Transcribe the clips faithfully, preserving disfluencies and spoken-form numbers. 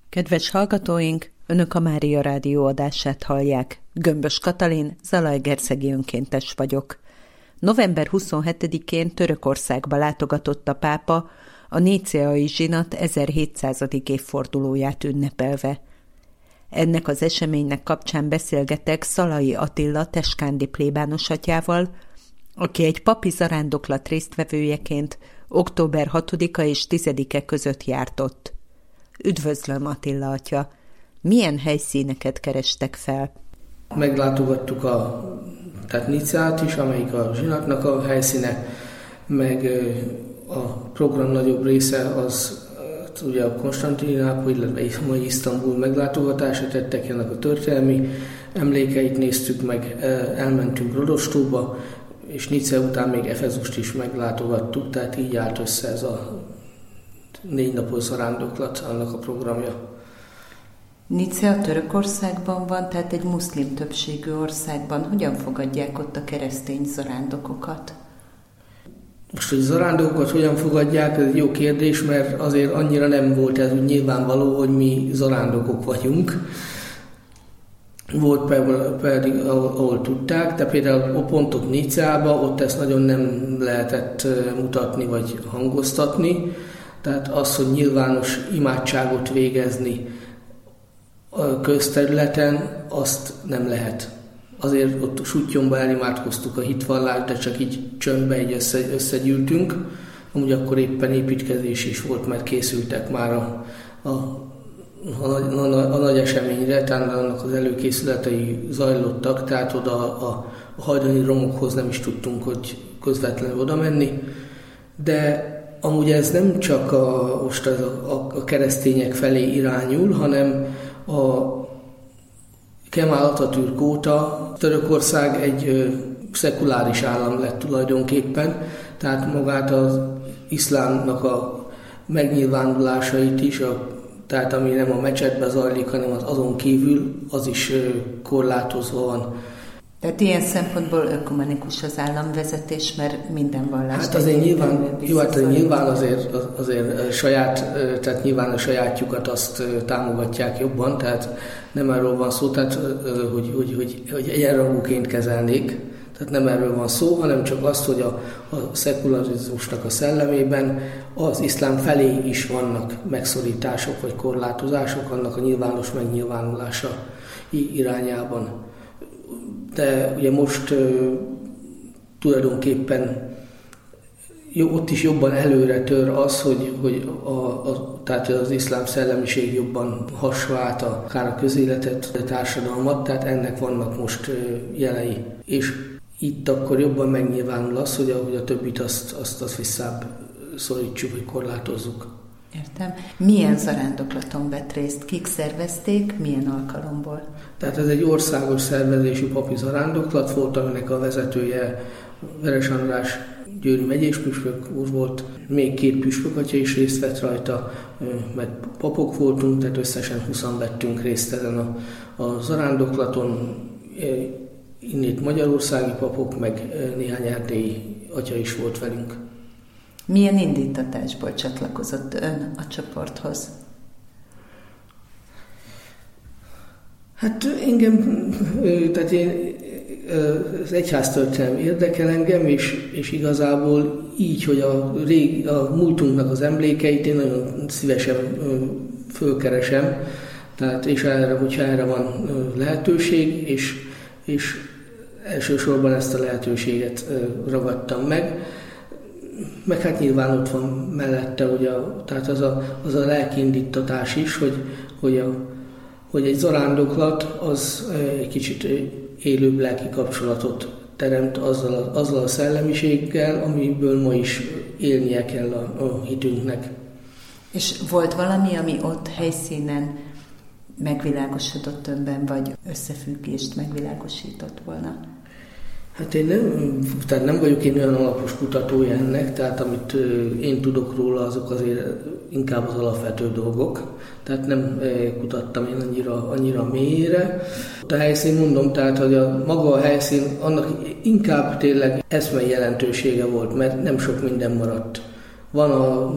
Kedves hallgatóink, Önök a Mária Rádió adását hallják. Gömbös Katalin, zalaegerszegi önkéntes vagyok. november huszonhetedikén Törökországba látogatott a pápa a níceai zsinat ezerhétszázadik évfordulóját ünnepelve. Ennek az eseménynek kapcsán beszélgetek Szalai Attila teskándi plébános atyával, aki egy papi zarándoklat résztvevőjeként október hatodika és tizedike között járt ott. Üdvözlöm, Attila atya! Milyen helyszíneket kerestek fel? Meglátogattuk a tehát Nicát is, amelyik a zsinatnak a helyszíne, meg a program nagyobb része az ugye a Konstantinápoly, illetve mai Isztambul meglátogatása, tettek ennek a történelmi emlékeit néztük meg, elmentünk Rodostóba, és Nice után még Efezust is meglátogattuk, tehát így állt össze ez a négy napos zarándoklat, annak a programja. Nice a Törökországban van, tehát egy muszlim többségű országban. Hogyan fogadják ott a keresztény zarándokokat? Most, hogy zarándokokat hogyan fogadják, ez egy jó kérdés, mert azért annyira nem volt ez úgy nyilvánvaló, hogy mi zarándokok vagyunk. Volt pedig, ahol, ahol tudták, de például a pontok Nicában, ott ezt nagyon nem lehetett mutatni vagy hangoztatni. Tehát az, hogy nyilvános imádságot végezni a közterületen, azt nem lehet. Azért ott Suttyomba elimádkoztuk a hitvallást, de csak így csöndbe így össze, összegyűltünk. Amúgy akkor éppen építkezés is volt, mert készültek már a, a, a, a, a nagy eseményre, tehát annak az előkészületei zajlottak, tehát oda a, a hajdani romokhoz nem is tudtunk, hogy közvetlenül oda menni. De amúgy ez nem csak a, most a, a, a keresztények felé irányul, hanem a Kemal Atatürk óta Törökország egy ö, szekuláris állam lett tulajdonképpen, tehát magát az iszlámnak a megnyilvánulásait is, a, tehát ami nem a mecsetben zajlik, hanem az azon kívül, az is ö, korlátozva van. Tehát ilyen szempontból ökumenikus az államvezetés, mert minden vallás... Hát azért nyilván, jó, hát nyilván azért, azért saját, tehát nyilván a sajátjukat azt támogatják jobban, tehát nem erről van szó, tehát hogy, hogy, hogy, hogy egyenrangúként kezelnék, tehát nem erről van szó, hanem csak azt, hogy a, a szekularizmusnak a szellemében az iszlám felé is vannak megszorítások vagy korlátozások, annak a nyilvános megnyilvánulása irányában. De ugye most uh, tulajdonképpen jó, ott is jobban előre tör az, hogy, hogy a, a, tehát az iszlám szellemiség jobban hasva át a, akár a közéletet, a társadalmat, tehát ennek vannak most uh, jelei. És itt akkor jobban megnyilvánul az, hogy a, hogy a többit azt, azt, azt visszább szorítsuk, hogy korlátozzuk. Értem. Milyen zarándoklaton vett részt? Kik szervezték? Milyen alkalomból? Tehát ez egy országos szervezésű papi zarándoklat volt, aminek a vezetője Veres András győri megyés püspök úr volt. Még két püspök atya is részt vett rajta, meg papok voltunk, tehát összesen húszan vettünk részt ezen a, a zarándoklaton. Innét magyarországi papok, meg néhány erdélyi atya is volt velünk. Milyen indítatásból csatlakozott ön a csoporthoz? Hát engem, tehát én, az egyháztörténelem érdekel engem, és, és igazából így, hogy a, rég, a múltunknak az emlékeit én nagyon szívesen fölkeresem, tehát és erre, hogyha erre van lehetőség, és, és elsősorban ezt a lehetőséget ragadtam meg. Meg hát nyilván ott van mellette, ugye, tehát az a, az a lelkiindítatás is, hogy, hogy, a, hogy egy zarándoklat az egy kicsit élőbb lelki kapcsolatot teremt azzal a, azzal a szellemiséggel, amiből ma is élnie kell a, a hitünknek. És volt valami, ami ott helyszínen megvilágosodott önben, vagy összefüggést megvilágosított volna? Hát én nem, tehát nem vagyok én olyan alapos kutatója ennek, tehát amit én tudok róla, azok azért inkább az alapvető dolgok. Tehát nem kutattam én annyira, annyira mélyre. A helyszín, mondom, tehát hogy a maga a helyszín, annak inkább tényleg eszmei jelentősége volt, mert nem sok minden maradt. Van a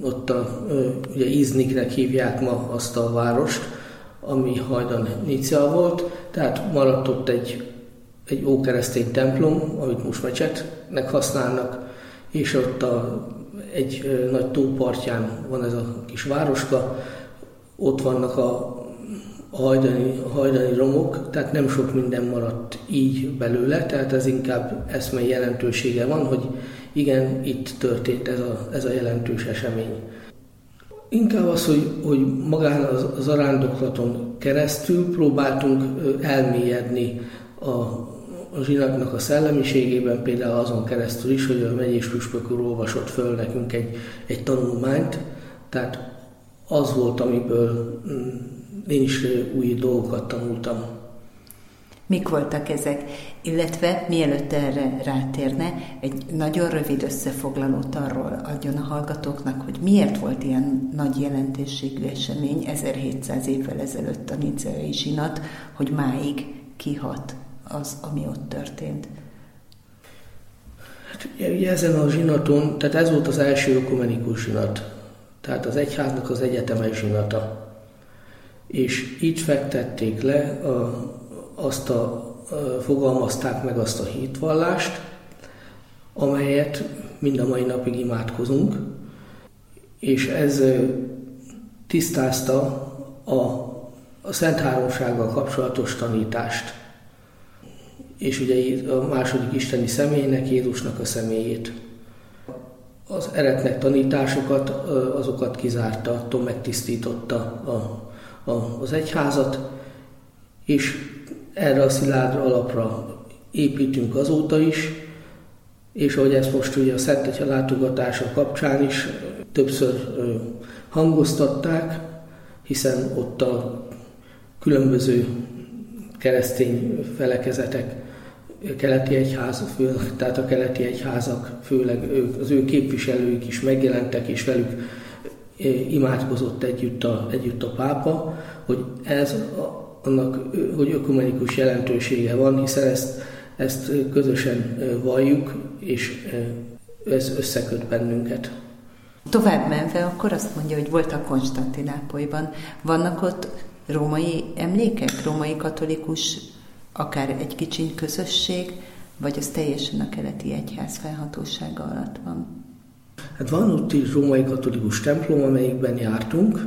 ott a, ugye Izniknek hívják ma azt a várost, ami hajdan Nica volt, tehát maradt ott egy, egy ókeresztény templom, amit most mecsetnek használnak, és ott a, egy nagy tó partján van ez a kis városka, ott vannak a A hajdani, a hajdani romok, tehát nem sok minden maradt így belőle, tehát ez inkább eszmei jelentősége van, hogy igen, itt történt ez a, ez a jelentős esemény. Inkább az, hogy, hogy magán az, az zarándoklaton keresztül próbáltunk elmélyedni a, a zsinatnak a szellemiségében, például azon keresztül is, hogy a megyés püspök úr olvasott föl nekünk egy, egy tanulmányt, tehát az volt, amiből én is új dolgokat tanultam. Mik voltak ezek? Illetve mielőtt erre rátérne, egy nagyon rövid összefoglalót arról adjon a hallgatóknak, hogy miért volt ilyen nagy jelentőségű esemény ezerhétszáz évvel ezelőtt a nicceai zsinat, hogy máig kihat az, ami ott történt. Hát, ugye ezen a zsinaton, tehát ez volt az első ökumenikus zsinat, tehát az egyháznak az egyetemes zsinata. És így fektették le, a, azt a, a, fogalmazták meg azt a hitvallást, amelyet mind a mai napig imádkozunk, és ez tisztázta a, a Szent Háromsággal kapcsolatos tanítást, és ugye a második isteni személynek, Jézusnak a személyét. Az eretnek tanításokat, azokat kizárta, attól megtisztította a az egyházat, és erre a szilárd alapra építünk azóta is, és ahogy ezt most ugye a Szent Atya látogatása kapcsán is többször hangoztatták, hiszen ott a különböző keresztény felekezetek, keleti egyház, tehát a keleti egyházak, főleg az ő képviselőik is megjelentek, és velük imádkozott együtt a, együtt a pápa, hogy ez annak, hogy ökumenikus jelentősége van, hiszen ezt, ezt közösen valljuk, és ez összeköt bennünket. Tovább menve akkor azt mondja, hogy voltak Konstantinápolyban. Vannak ott római emlékek, római katolikus, akár egy kicsiny közösség, vagy az teljesen a keleti egyház felhatósága alatt van? Hát van ott is római katolikus templom, amelyikben jártunk.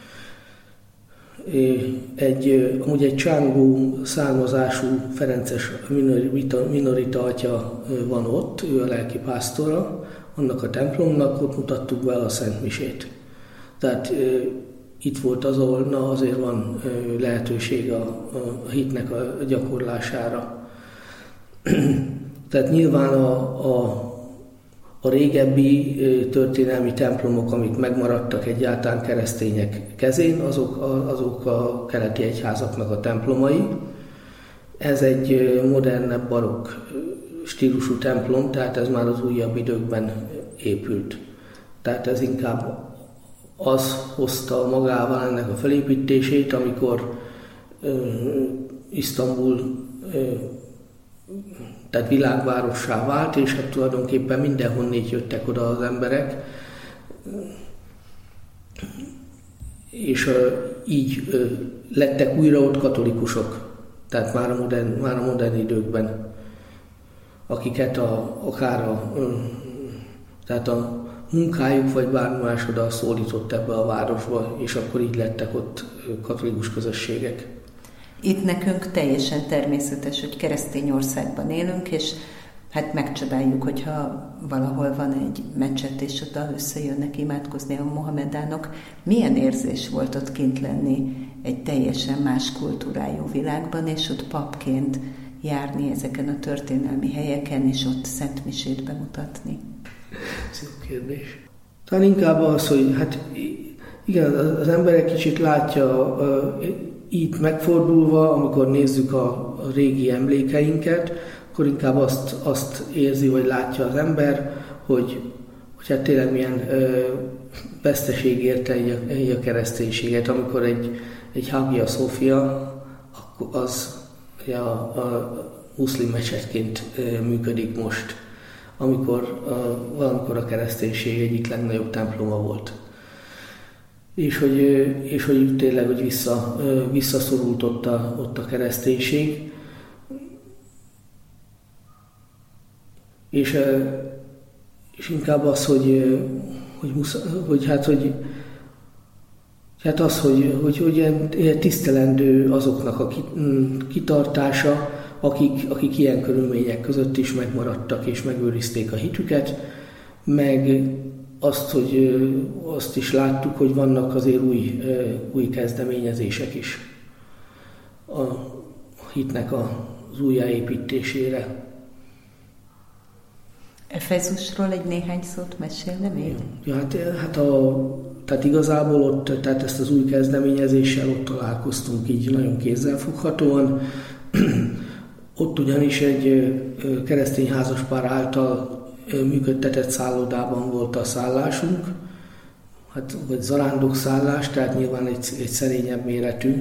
Egy, amúgy egy csángó származású ferences minorita, minorita atya van ott, ő a lelkipásztora annak a templomnak, ott mutattuk be a Szent Misét. Tehát itt volt az, ahol na, azért van lehetőség a, a hitnek a gyakorlására. Tehát nyilván a, a A régebbi történelmi templomok, amik megmaradtak egyáltalán keresztények kezén, azok a, azok a keleti egyházaknak a templomai. Ez egy modernebb barokk stílusú templom, tehát ez már az újabb időkben épült. Tehát ez inkább az hozta magával ennek a felépítését, amikor uh, Isztambul uh, tehát világvárossá vált, és hát tulajdonképpen mindenhonnét jöttek oda az emberek, és uh, így uh, lettek újra ott katolikusok, tehát már a modern, már a modern időkben, akiket a, akár a, uh, tehát a munkájuk vagy bármi más oda szólított ebbe a városba, és akkor így lettek ott katolikus közösségek. Itt nekünk teljesen természetes, hogy keresztény országban élünk, és hát megcsodáljuk, hogyha valahol van egy mecset, és oda összejönnek imádkozni a mohamedánok. Milyen érzés volt ott kint lenni egy teljesen más kultúrájú világban, és ott papként járni ezeken a történelmi helyeken, és ott Szent Misét bemutatni? Szép kérdés. Talán inkább az, hogy hát igen, az ember egy kicsit látja itt megfordulva, amikor nézzük a, a régi emlékeinket, akkor inkább azt, azt érzi, vagy látja az ember, hogy, hogy hát tényleg milyen ö, veszteség érte egy a, a kereszténységet, amikor egy, egy Hagia Sophia, az a, a muszlim mecsetként ö, működik most, amikor valamikor a kereszténység egyik legnagyobb temploma volt. És hogy, és hogy tényleg, hogy vissza, visszaszorult ott a, ott a kereszténység. És, és inkább az, hogy, hogy, musz, hogy hát, hogy hát az, hogy, hogy, hogy tisztelendő azoknak a kitartása, akik, akik ilyen körülmények között is megmaradtak és megőrizték a hitüket, meg azt, hogy azt is láttuk, hogy vannak azért új, új kezdeményezések is a hitnek az újjáépítésére. Efezusról egy néhány szót mesélne még? Ja, hát, hát a, tehát igazából ott, tehát ezt az új kezdeményezéssel ott találkoztunk így nagyon kézzelfoghatóan. Ott ugyanis egy keresztény házaspár által működtetett szállodában volt a szállásunk, hát, vagy zarándokszállás, tehát nyilván egy, egy szerényebb méretű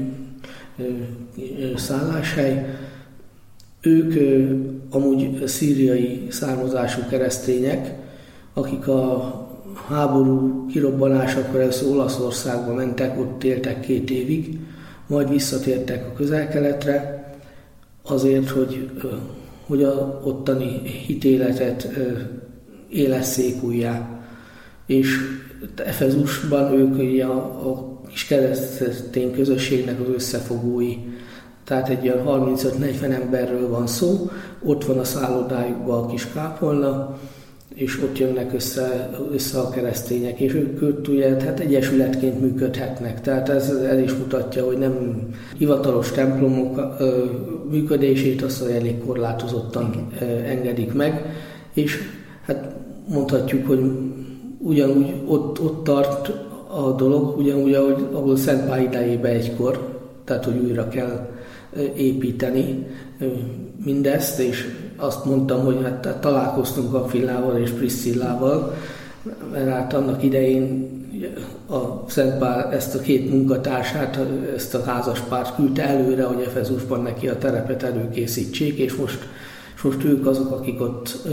szálláshely. Ők amúgy szíriai származású keresztények, akik a háború kirobbanásakor először Olaszországba mentek, ott éltek két évig, majd visszatértek a Közel-Keletre, azért, hogy, hogy a ottani hitéletet élesszék újjá. És Efezusban ők a, a kis keresztény közösségnek az összefogói. Tehát egy olyan harmincöt-negyven emberről van szó, ott van a szállodájukban a kis kápolna, és ott jönnek össze, össze a keresztények, és ők, ők ugye, hát egyesületként működhetnek. Tehát ez, ez is mutatja, hogy nem hivatalos templomok ö, működését azt elég korlátozottan ö, engedik meg, és hát mondhatjuk, hogy ugyanúgy ott, ott tart a dolog, ugyanúgy, ahogy, ahol Szent Pál idejében egykor, tehát hogy újra kell építeni mindezt, és azt mondtam, hogy hát találkoztunk Aquilával és Priscillával, mert hát annak idején a Szent Pál ezt a két munkatársát, ezt a házaspárt küldte előre, hogy Efezusban neki a terepet előkészítsék, és most, most ők azok, akik ott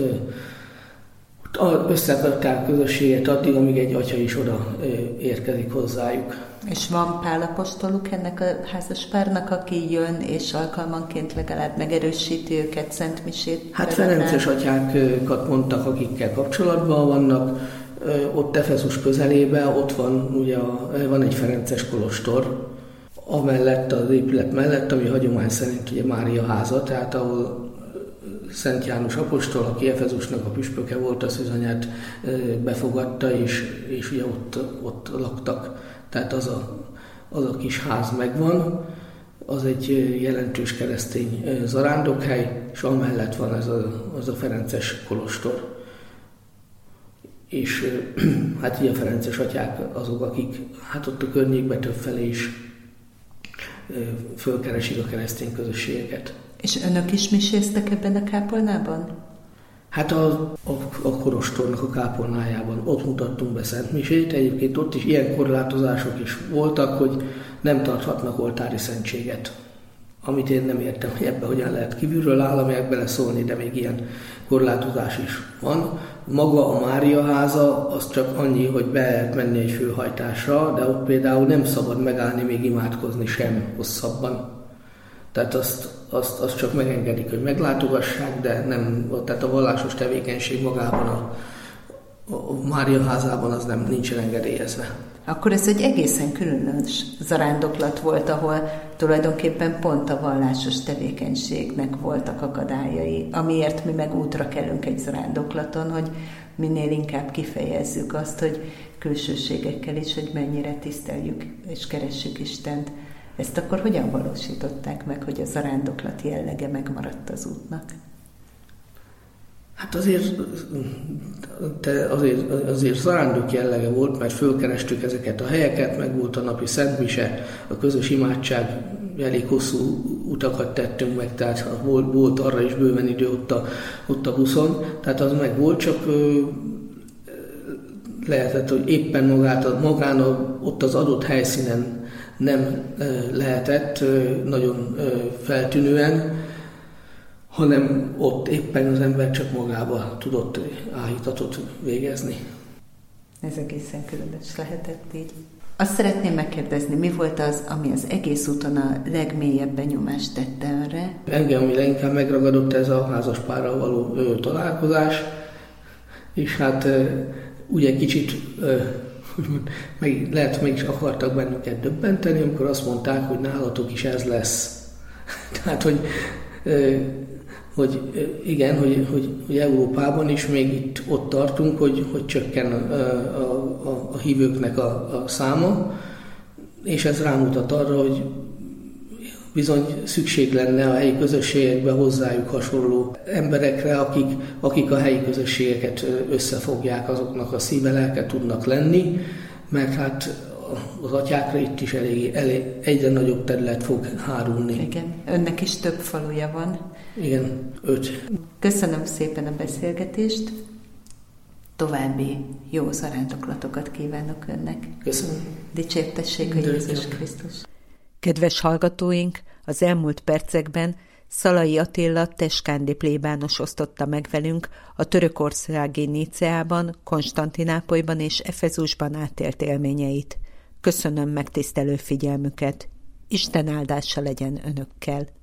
összetartják közösséget addig, amíg egy atya is oda érkezik hozzájuk. És van Pál apostoluk ennek a házaspárnak, aki jön, és alkalmanként legalább megerősíti őket, szentmisét? Hát ferences atyákat mondtak, akikkel kapcsolatban vannak. Ott Efezus közelében, ott van, ugye a, van egy ferences kolostor, amellett, az épület mellett, ami hagyomány szerint ugye Mária háza, tehát ahol Szent János apostol, aki Efezusnak a püspöke volt, az anyát befogadta, és, és ugye ott, ott laktak. Tehát az a, az a kis ház megvan, az egy jelentős keresztény zarándokhely, és amellett van ez a, az a ferences kolostor. És hát ugye a ferences atyák azok, akik hát ott a környékben többfelé is fölkeresik a keresztény közösségeket. És önök is miséztek ebben a kápolnában? Hát a, a, a kolostornak a kápolnájában ott mutattunk be szentmisét. Egyébként ott is ilyen korlátozások is voltak, hogy nem tarthatnak oltári szentséget. Amit én nem értem, hogy ebben hogyan lehet kívülről államiak beleszólni, de még ilyen korlátozás is van. Maga a Mária háza, az csak annyi, hogy be lehet menni egy főhajtásra, de ott például nem szabad megállni, még imádkozni sem hosszabban. Tehát azt, azt, azt csak megengedik, hogy meglátogassák, de nem, tehát a vallásos tevékenység magában a, a Mária házában az nem nincsen engedélyezve. Akkor ez egy egészen különös zarándoklat volt, ahol tulajdonképpen pont a vallásos tevékenységnek voltak akadályai, amiért mi meg útra kelünk egy zarándoklaton, hogy minél inkább kifejezzük azt, hogy külsőségekkel is, hogy mennyire tiszteljük és keressük Istent. Ezt akkor hogyan valósították meg, hogy a zarándoklat jellege megmaradt az útnak? Hát azért, azért, azért zarándok jellege volt, mert fölkerestük ezeket a helyeket, meg volt a napi szentmise, a közös imádság, elég hosszú utakat tettünk meg, tehát volt, volt arra is bőven idő ott a, ott a buszon, tehát az meg volt, csak lehetett, hogy éppen magát, magán a, ott az adott helyszínen nem lehetett nagyon feltűnően, hanem ott éppen az ember csak magába tudott áhítatot végezni. Ez egészen különös lehetett így. Azt szeretném megkérdezni, mi volt az, ami az egész úton a legmélyebb benyomást tette önre? Engem ami leginkább megragadott ez a házaspárral való ö, találkozás, és hát ö, ugye kicsit ö, meg, lehet meg is akartak bennünket döbbenteni, amikor azt mondták, hogy nálatok is ez lesz. Tehát, hogy, ö, hogy igen, hogy, hogy, hogy Európában is még itt ott tartunk, hogy, hogy csökken a, a, a, a hívőknek a, a száma, és ez rámutat arra, hogy bizony szükség lenne a helyi közösségekbe hozzájuk hasonló emberekre, akik, akik a helyi közösségeket összefogják, azoknak a szíve lelke tudnak lenni, mert hát az atyákra itt is elég, elég, egyre nagyobb terület fog hárulni. Igen, önnek is több faluja van. Igen, öt. Köszönöm szépen a beszélgetést, további jó zarándoklatokat kívánok önnek. Köszönöm. Dicsértessék a Jézus Krisztus. Kedves hallgatóink, az elmúlt percekben Szalai Attila teskándi plébános osztotta meg velünk a törökországi Niceában, Konstantinápolyban és Efezusban átélt élményeit. Köszönöm megtisztelő figyelmüket. Isten áldása legyen önökkel.